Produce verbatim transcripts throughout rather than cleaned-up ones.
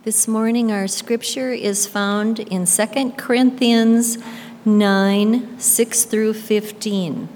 This morning our scripture is found in Second Corinthians nine, six through fifteen.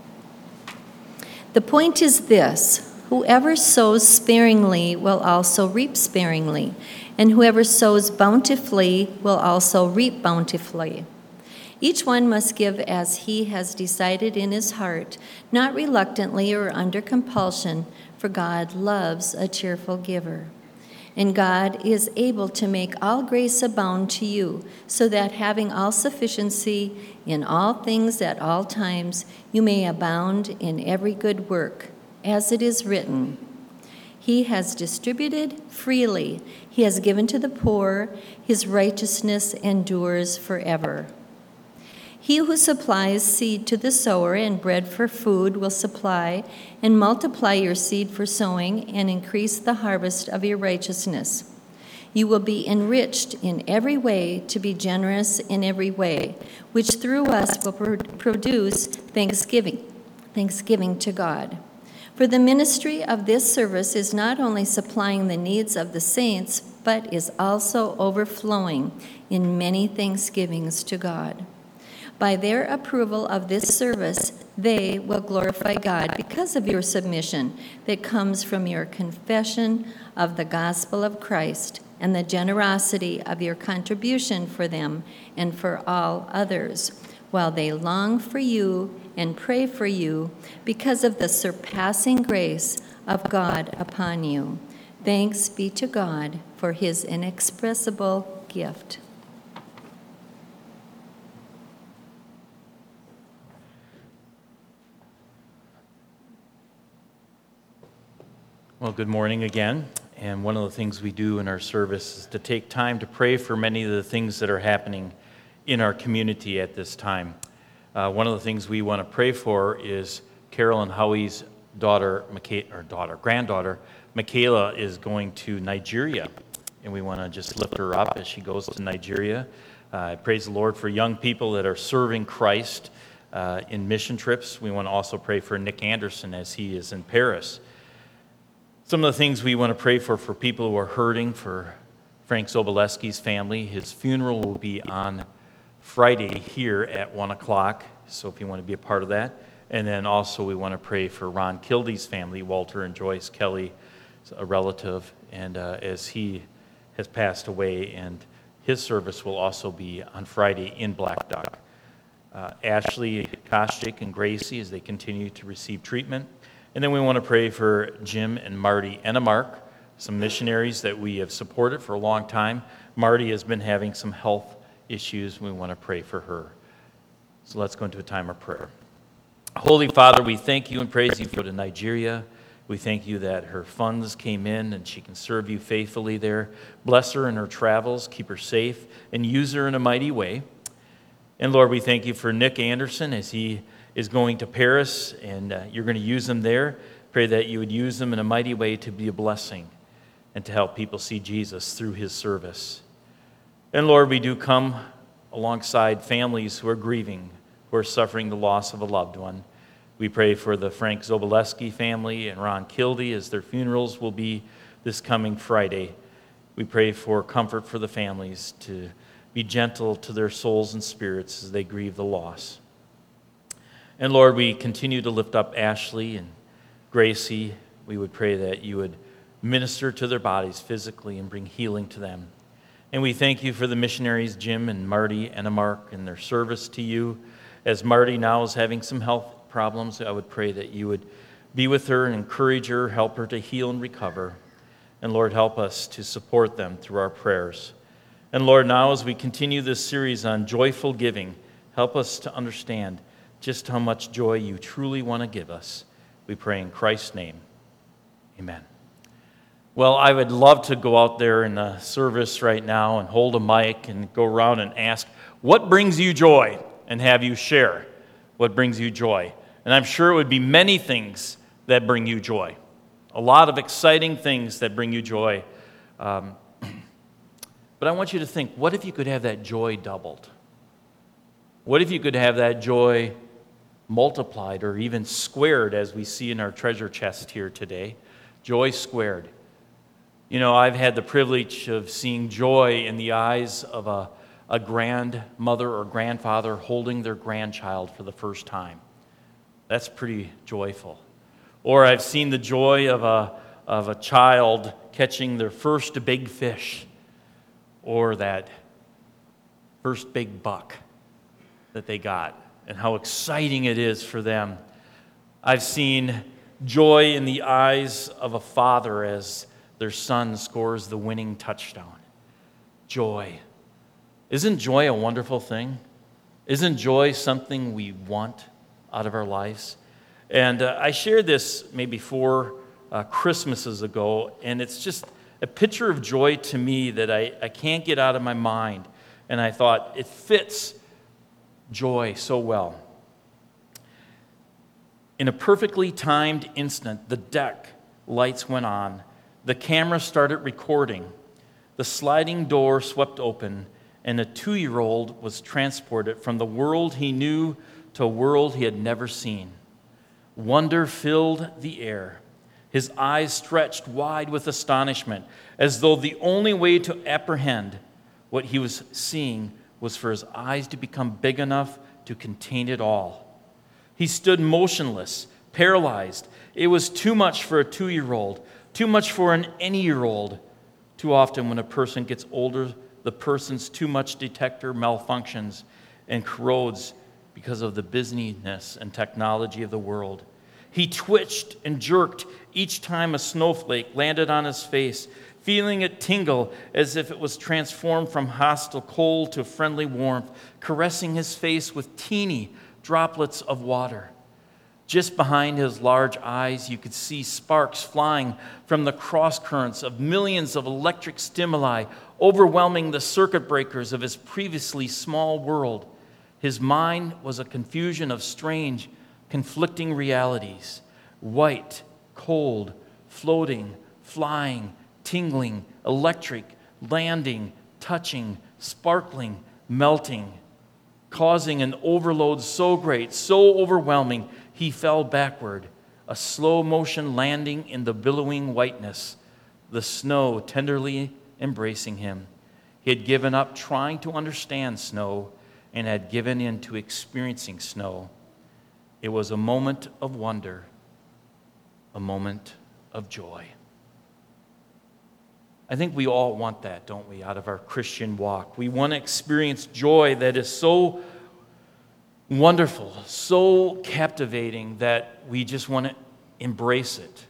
The point is this: whoever sows sparingly will also reap sparingly, and whoever sows bountifully will also reap bountifully. Each one must give as he has decided in his heart, not reluctantly or under compulsion, for God loves a cheerful giver. And God is able to make all grace abound to you, so that having all sufficiency in all things at all times, you may abound in every good work. As it is written, He has distributed freely, He has given to the poor, His righteousness endures forever. He who supplies seed to the sower and bread for food will supply and multiply your seed for sowing and increase the harvest of your righteousness. You will be enriched in every way to be generous in every way, which through us will pro- produce thanksgiving, thanksgiving to God. For the ministry of this service is not only supplying the needs of the saints, but is also overflowing in many thanksgivings to God. By their approval of this service, they will glorify God because of your submission that comes from your confession of the gospel of Christ and the generosity of your contribution for them and for all others, while they long for you and pray for you because of the surpassing grace of God upon you. Thanks be to God for his inexpressible gift. Well, good morning again. And one of the things we do in our service is to take time to pray for many of the things that are happening in our community at this time. Uh, one of the things we want to pray for is Carol and Howie's daughter, Micha- or daughter, granddaughter, Michaela, is going to Nigeria. And we want to just lift her up as she goes to Nigeria. Uh, I praise the Lord for young people that are serving Christ uh, in mission trips. We want to also pray for Nick Anderson as he is in Paris. Some of the things we want to pray for for people who are hurting, for Frank Zoboleski's family. His funeral will be on Friday here at one o'clock, so if you want to be a part of that. And then also we want to pray for Ron Kilde's family, Walter and Joyce Kelly, a relative, and uh, as he has passed away, and his service will also be on Friday in Black Duck. Uh, Ashley Koschik and Gracie as they continue to receive treatment. And then we want to pray for Jim and Marty Ennemark, some missionaries that we have supported for a long time. Marty has been having some health issues. We want to pray for her. So let's go into a time of prayer. Holy Father, we thank you and praise you for the Nigeria. We thank you that her funds came in and she can serve you faithfully there. Bless her in her travels, keep her safe, and use her in a mighty way. And Lord, we thank you for Nick Anderson as he is going to Paris, and uh, you're going to use them there. Pray that you would use them in a mighty way to be a blessing and to help people see Jesus through his service. And Lord, we do come alongside families who are grieving, who are suffering the loss of a loved one. We pray for the Frank Zoboleski family and Ron Kilde as their funerals will be this coming Friday. We pray for comfort for the families, to be gentle to their souls and spirits as they grieve the loss. And Lord, we continue to lift up Ashley and Gracie. We would pray that you would minister to their bodies physically and bring healing to them. And we thank you for the missionaries, Jim and Marty Ennemark, and their service to you. As Marty now is having some health problems, I would pray that you would be with her and encourage her, help her to heal and recover. And Lord, help us to support them through our prayers. And Lord, now as we continue this series on joyful giving, help us to understand just how much joy you truly want to give us. We pray in Christ's name. Amen. Well, I would love to go out there in the service right now and hold a mic and go around and ask, what brings you joy? And have you share what brings you joy. And I'm sure it would be many things that bring you joy. A lot of exciting things that bring you joy. Um, but I want you to think, what if you could have that joy doubled? What if you could have that joy multiplied or even squared, as we see in our treasure chest here today? Joy squared. You know, I've had the privilege of seeing joy in the eyes of a, a grandmother or grandfather holding their grandchild for the first time. That's pretty joyful. Or I've seen the joy of a, of a child catching their first big fish, or that first big buck that they got, and how exciting it is for them. I've seen joy in the eyes of a father as their son scores the winning touchdown. Joy. Isn't joy a wonderful thing? Isn't joy something we want out of our lives? And uh, I shared this maybe four uh, Christmases ago, and it's just a picture of joy to me that I, I can't get out of my mind. And I thought it fits joy so well. In a perfectly timed instant, the deck lights went on. The camera started recording. The sliding door swept open, and a two-year-old was transported from the world he knew to a world he had never seen. Wonder filled the air. His eyes stretched wide with astonishment, as though the only way to apprehend what he was seeing was for his eyes to become big enough to contain it all. He stood motionless, paralyzed. It was too much for a two-year-old, too much for an any-year-old. Too often when a person gets older, the person's too much detector malfunctions and corrodes because of the busyness and technology of the world. He twitched and jerked each time a snowflake landed on his face, feeling it tingle as if it was transformed from hostile cold to friendly warmth, caressing his face with teeny droplets of water. Just behind his large eyes, you could see sparks flying from the cross currents of millions of electric stimuli, overwhelming the circuit breakers of his previously small world. His mind was a confusion of strange, conflicting realities: white, cold, floating, flying, tingling, electric, landing, touching, sparkling, melting, causing an overload so great, so overwhelming, he fell backward, a slow motion landing in the billowing whiteness, the snow tenderly embracing him. He had given up trying to understand snow and had given in to experiencing snow. It was a moment of wonder, a moment of joy. I think we all want that, don't we, out of our Christian walk? We want to experience joy that is so wonderful, so captivating that we just want to embrace it.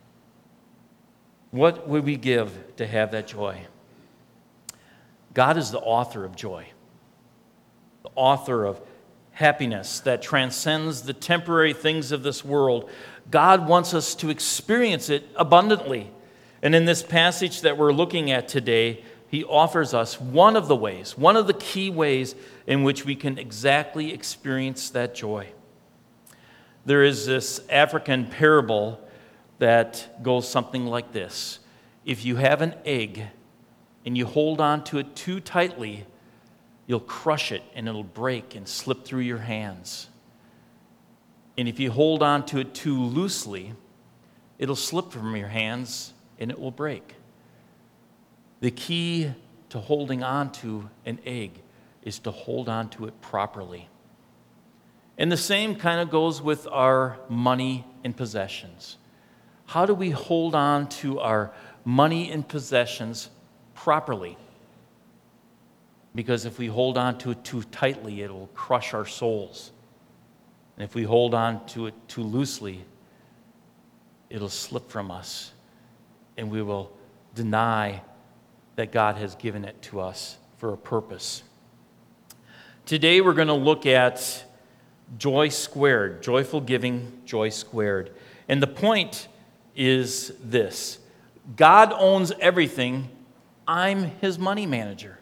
What would we give to have that joy? God is the author of joy, the author of happiness that transcends the temporary things of this world. God wants us to experience it abundantly. And in this passage that we're looking at today, he offers us one of the ways, one of the key ways in which we can exactly experience that joy. There is this African parable that goes something like this. If you have an egg and you hold on to it too tightly, you'll crush it and it'll break and slip through your hands. And if you hold on to it too loosely, it'll slip from your hands and it will break. The key to holding on to an egg is to hold on to it properly. And the same kind of goes with our money and possessions. How do we hold on to our money and possessions properly? Because if we hold on to it too tightly, it will crush our souls. And if we hold on to it too loosely, it'll slip from us, and we will deny that God has given it to us for a purpose. Today we're going to look at joy squared, joyful giving, joy squared. And the point is this: God owns everything. I'm his money manager.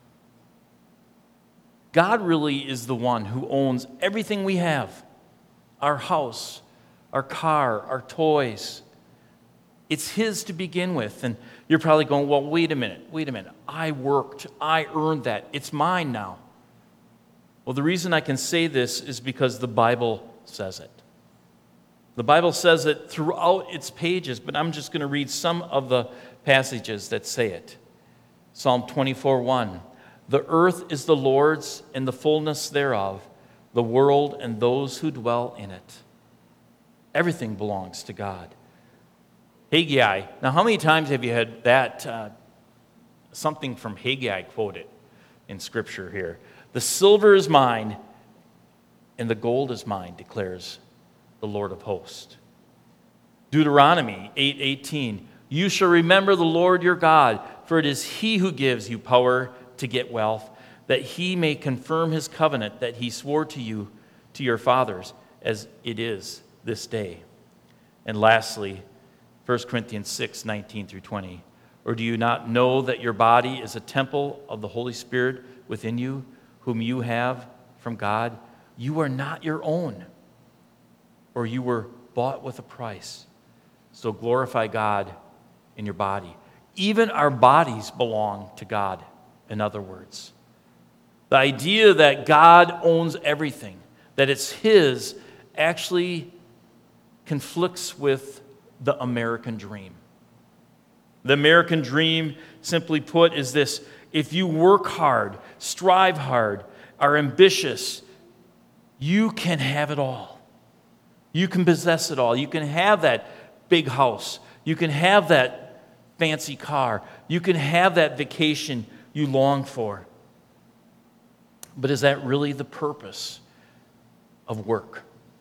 God really is the one who owns everything we have. Our house, our car, our toys. It's his to begin with. And you're probably going, well, wait a minute, wait a minute. I worked, I earned that. It's mine now. Well, the reason I can say this is because the Bible says it. The Bible says it throughout its pages, but I'm just going to read some of the passages that say it. Psalm twenty-four one, "The earth is the Lord's and the fullness thereof, the world and those who dwell in it." Everything belongs to God. Haggai. Now, how many times have you had that, uh, something from Haggai quoted in Scripture here? "The silver is mine, and the gold is mine, declares the Lord of hosts." Deuteronomy eight eighteen, "You shall remember the Lord your God, for it is he who gives you power to get wealth, that he may confirm his covenant that he swore to you, to your fathers, as it is this day." And lastly, First Corinthians six nineteen through twenty, "Or do you not know that your body is a temple of the Holy Spirit within you, whom you have from God? You are not your own, or you were bought with a price. So glorify God in your body." Even our bodies belong to God, in other words. The idea that God owns everything, that it's his, actually conflicts with the American dream. The American dream, simply put, is this: if you work hard, strive hard, are ambitious, you can have it all. You can possess it all. You can have that big house. You can have that fancy car. You can have that vacation you long for. But is that really the purpose of work?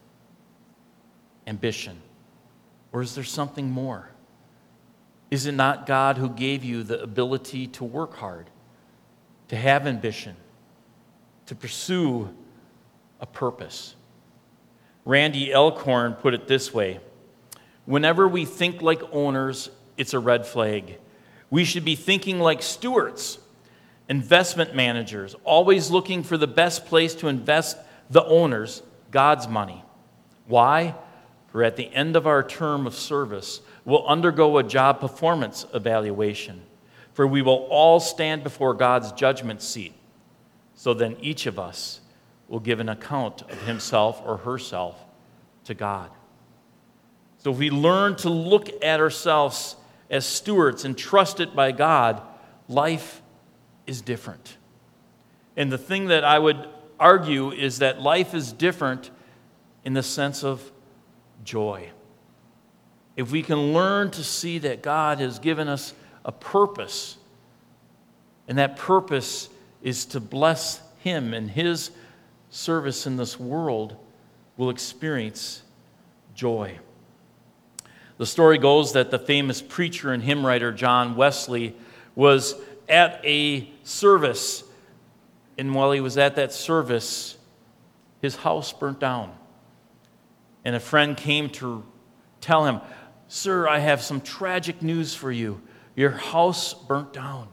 Ambition? Or is there something more? Is it not God who gave you the ability to work hard, to have ambition, to pursue a purpose? Randy Elkhorn put it this way: "Whenever we think like owners, it's a red flag. We should be thinking like stewards, investment managers, always looking for the best place to invest the owners, God's money. Why? For at the end of our term of service, we'll undergo a job performance evaluation. For we will all stand before God's judgment seat. So then each of us will give an account of himself or herself to God." So if we learn to look at ourselves as stewards entrusted by God, life is different. And the thing that I would argue is that life is different in the sense of joy. If we can learn to see that God has given us a purpose, and that purpose is to bless him and his service in this world, we'll experience joy. The story goes that the famous preacher and hymn writer John Wesley was at a service, and while he was at that service, his house burnt down. And a friend came to tell him, "Sir, I have some tragic news for you. Your house burnt down."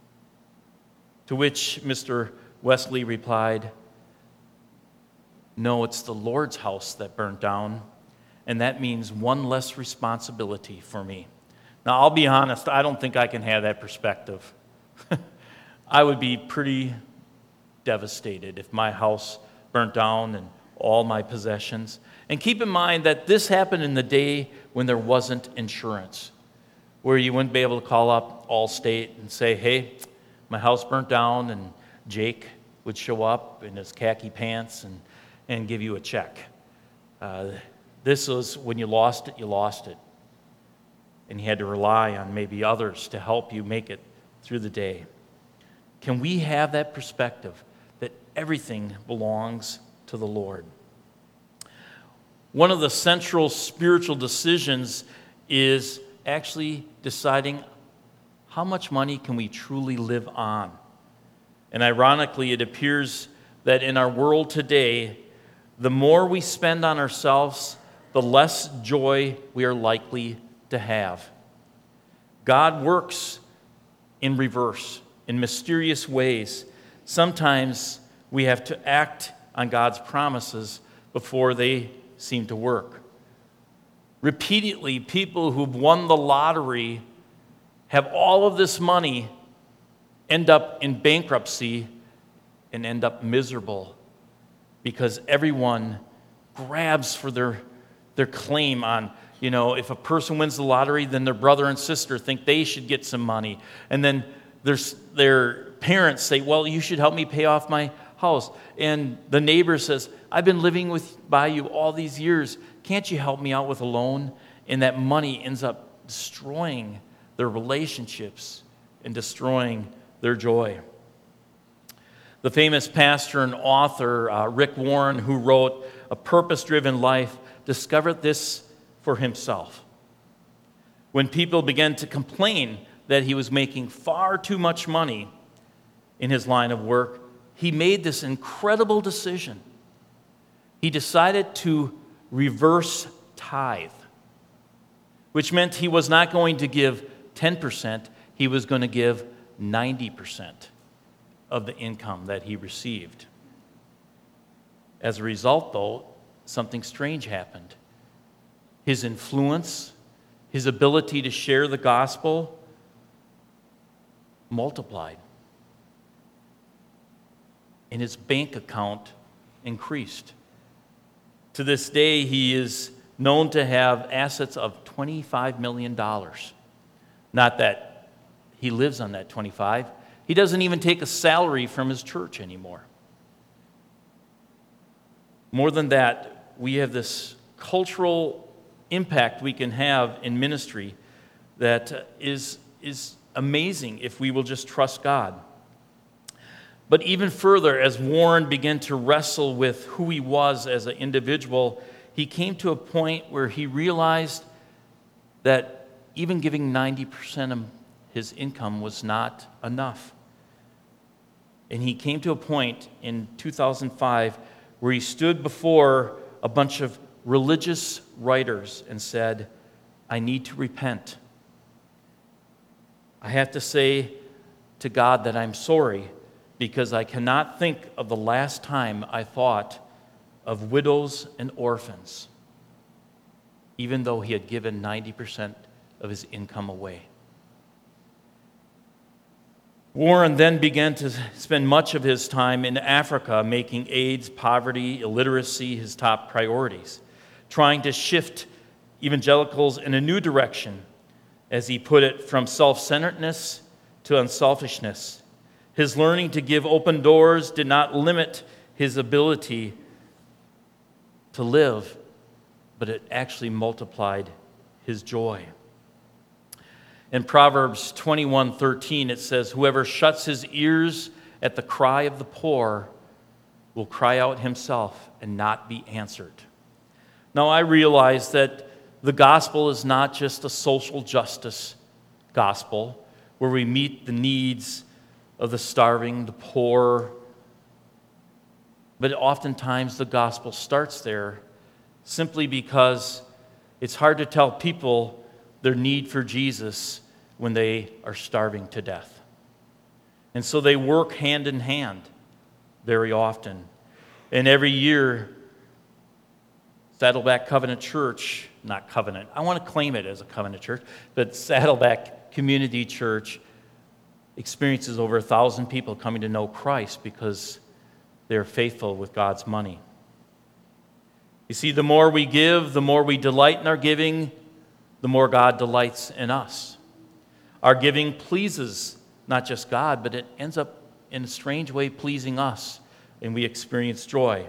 To which Mister Wesley replied, "No, it's the Lord's house that burnt down, and that means one less responsibility for me." Now, I'll be honest, I don't think I can have that perspective. I would be pretty devastated if my house burnt down and all my possessions. And keep in mind that this happened in the day when there wasn't insurance, where you wouldn't be able to call up Allstate and say, "Hey, my house burnt down," and Jake would show up in his khaki pants and, and give you a check. Uh, this was when you lost it, you lost it. And you had to rely on maybe others to help you make it through the day. Can we have that perspective that everything belongs to the Lord? One of the central spiritual decisions is actually deciding how much money can we truly live on. And ironically, it appears that in our world today, the more we spend on ourselves, the less joy we are likely to have. God works in reverse, in mysterious ways. Sometimes we have to act on God's promises before they seem to work. Repeatedly, people who've won the lottery, have all of this money, end up in bankruptcy and end up miserable because everyone grabs for their, their claim on You know, if a person wins the lottery, then their brother and sister think they should get some money. And then there's their parents say, well, you should help me pay off my house. And the neighbor says, I've been living with by you all these years. Can't you help me out with a loan? And that money ends up destroying their relationships and destroying their joy. The famous pastor and author uh, Rick Warren, who wrote A Purpose-Driven Life, discovered this for himself. When people began to complain that he was making far too much money in his line of work, he made this incredible decision. He decided to reverse tithe, which meant he was not going to give ten percent, he was going to give ninety percent of the income that he received. As a result, though, something strange happened. His influence, his ability to share the gospel multiplied. And his bank account increased. To this day, he is known to have assets of twenty-five million dollars. Not that he lives on that twenty-five. He doesn't even take a salary from his church anymore. More than that, we have this cultural impact we can have in ministry that is, is amazing if we will just trust God. But even further, as Warren began to wrestle with who he was as an individual, he came to a point where he realized that even giving ninety percent of his income was not enough. And he came to a point in two thousand five where he stood before a bunch of religious writers and said, I need to repent. I have to say to God that I'm sorry, because I cannot think of the last time I thought of widows and orphans, even though he had given ninety percent of his income away. Warren then began to spend much of his time in Africa, making AIDS, poverty, illiteracy his top priorities, trying to shift evangelicals in a new direction, as he put it, from self-centeredness to unselfishness. His learning to give open doors did not limit his ability to live, but it actually multiplied his joy. In Proverbs twenty-one thirteen, it says, whoever shuts his ears at the cry of the poor will cry out himself and not be answered. Now, I realize that the gospel is not just a social justice gospel where we meet the needs of the starving, the poor, but oftentimes the gospel starts there simply because it's hard to tell people their need for Jesus when they are starving to death. And so they work hand in hand very often. And every year, Saddleback Covenant Church, not Covenant, I want to claim it as a Covenant Church, but Saddleback Community Church experiences over a thousand people coming to know Christ because they're faithful with God's money. You see, the more we give, the more we delight in our giving, the more God delights in us. Our giving pleases not just God, but it ends up in a strange way pleasing us, and we experience joy.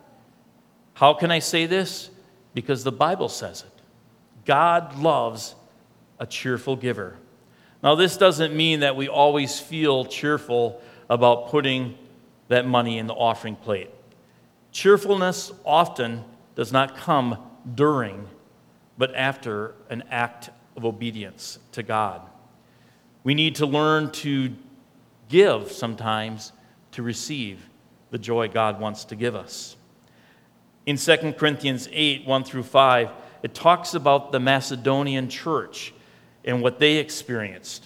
How can I say this? Because the Bible says it. God loves a cheerful giver. Now, this doesn't mean that we always feel cheerful about putting that money in the offering plate. Cheerfulness often does not come during, but after an act of obedience to God. We need to learn to give sometimes to receive the joy God wants to give us. In Second Corinthians eight, one through five, it talks about the Macedonian church and what they experienced.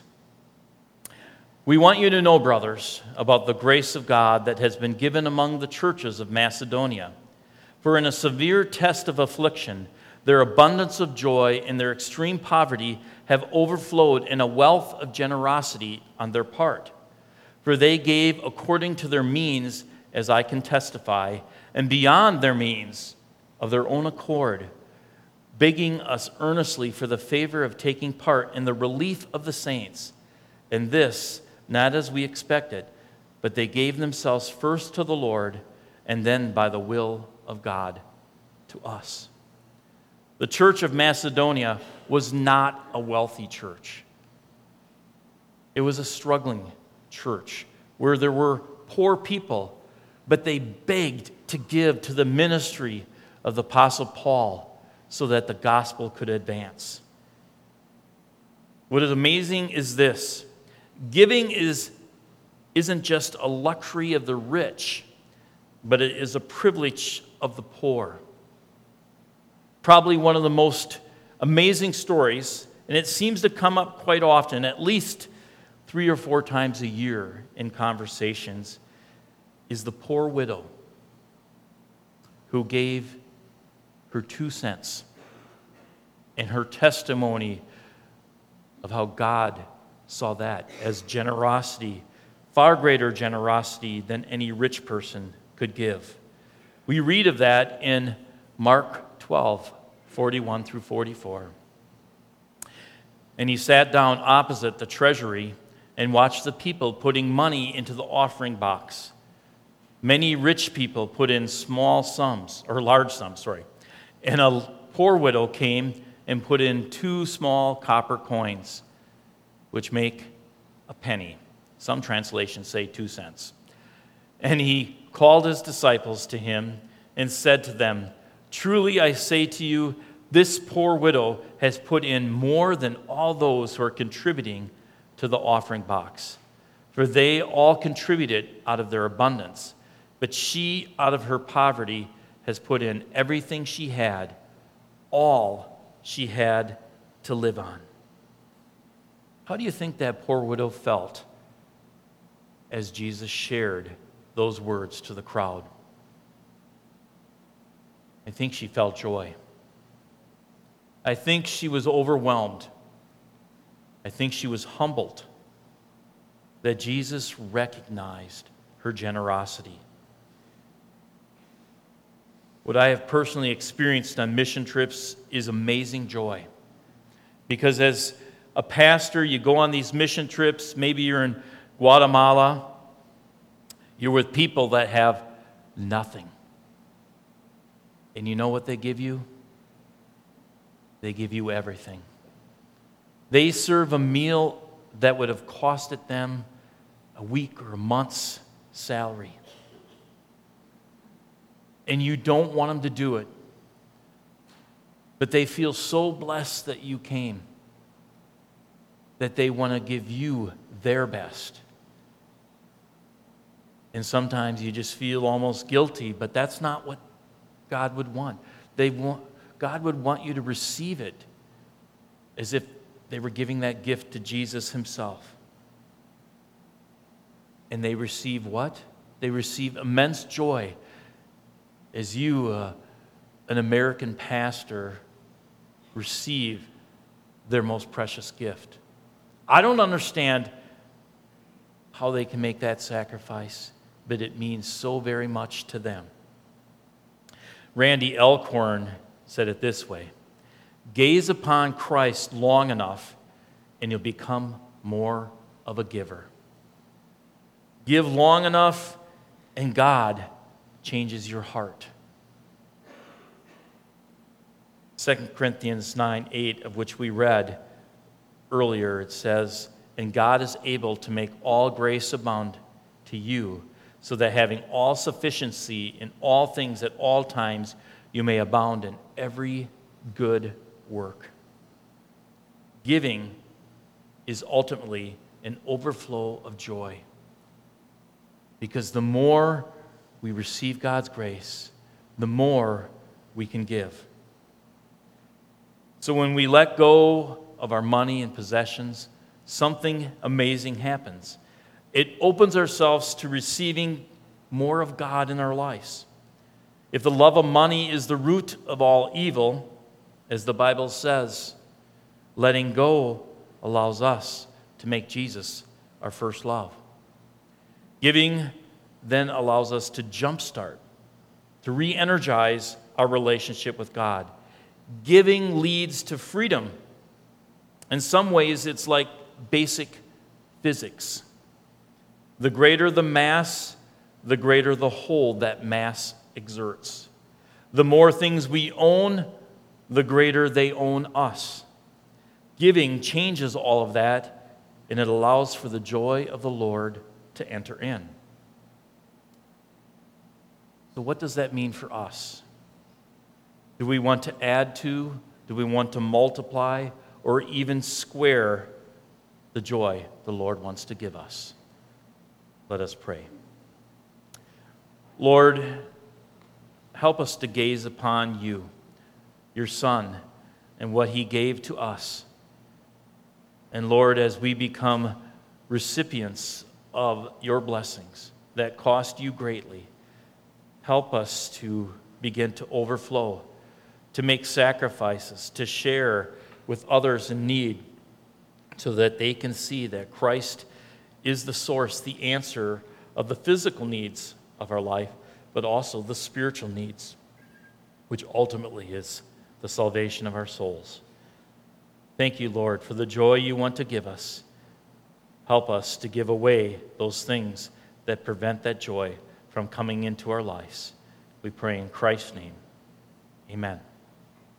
We want you to know, brothers, about the grace of God that has been given among the churches of Macedonia. For in a severe test of affliction, their abundance of joy and their extreme poverty have overflowed in a wealth of generosity on their part. For they gave according to their means, as I can testify, and beyond their means, of their own accord, begging us earnestly for the favor of taking part in the relief of the saints. And this, not as we expected, but they gave themselves first to the Lord, and then by the will of God to us. The church of Macedonia was not a wealthy church. It was a struggling church where there were poor people, but they begged to give to the ministry of the Apostle Paul so that the gospel could advance. What is amazing is this: giving is, isn't just a luxury of the rich, but it is a privilege of the poor. Probably one of the most amazing stories, and it seems to come up quite often, at least three or four times a year in conversations, is the poor widow who gave her two cents and her testimony of how God saw that as generosity, far greater generosity than any rich person could give. We read of that in Mark twelve, forty-one through forty-four. And he sat down opposite the treasury and watched the people putting money into the offering box. Many rich people put in small sums, or large sums, sorry. And a poor widow came and put in two small copper coins, which make a penny. Some translations say two cents. And he called his disciples to him and said to them, "Truly I say to you, this poor widow has put in more than all those who are contributing to the offering box. For they all contributed out of their abundance, but she out of her poverty has put in everything she had, all she had to live on." How do you think that poor widow felt as Jesus shared those words to the crowd? I think she felt joy. I think she was overwhelmed. I think she was humbled that Jesus recognized her generosity. What I have personally experienced on mission trips is amazing joy. Because as a pastor, you go on these mission trips, maybe you're in Guatemala, you're with people that have nothing. And you know what they give you? They give you everything. They serve a meal that would have costed them a week or a month's salary. And you don't want them to do it. But they feel so blessed that you came that they want to give you their best. And sometimes you just feel almost guilty, but that's not what God would want. They want God would want you to receive it as if they were giving that gift to Jesus himself. And they receive what? They receive immense joy as you, uh, an American pastor, receive their most precious gift. I don't understand how they can make that sacrifice, but it means so very much to them. Randy Elkhorn said it this way: gaze upon Christ long enough and you'll become more of a giver. Give long enough and God changes your heart. Second Corinthians nine eight, of which we read earlier, it says, "And God is able to make all grace abound to you, so that having all sufficiency in all things at all times, you may abound in every good work." Giving is ultimately an overflow of joy. Because the more we receive God's grace, the more we can give. So when we let go of our money and possessions, something amazing happens. It opens ourselves to receiving more of God in our lives. If the love of money is the root of all evil, as the Bible says, letting go allows us to make Jesus our first love. Giving then allows us to jumpstart, to re-energize our relationship with God. Giving leads to freedom. In some ways, it's like basic physics. The greater the mass, the greater the hold that mass exerts. The more things we own, the greater they own us. Giving changes all of that, and it allows for the joy of the Lord to enter in. So what does that mean for us? Do we want to add to? Do we want to multiply or even square the joy the Lord wants to give us? Let us pray. Lord, help us to gaze upon you, your Son, and what he gave to us. And Lord, as we become recipients of your blessings that cost you greatly, help us to begin to overflow, to make sacrifices, to share with others in need, so that they can see that Christ is the source, the answer of the physical needs of our life, but also the spiritual needs, which ultimately is the salvation of our souls. Thank you, Lord, for the joy you want to give us. Help us to give away those things that prevent that joy from coming into our lives. We pray in Christ's name. Amen.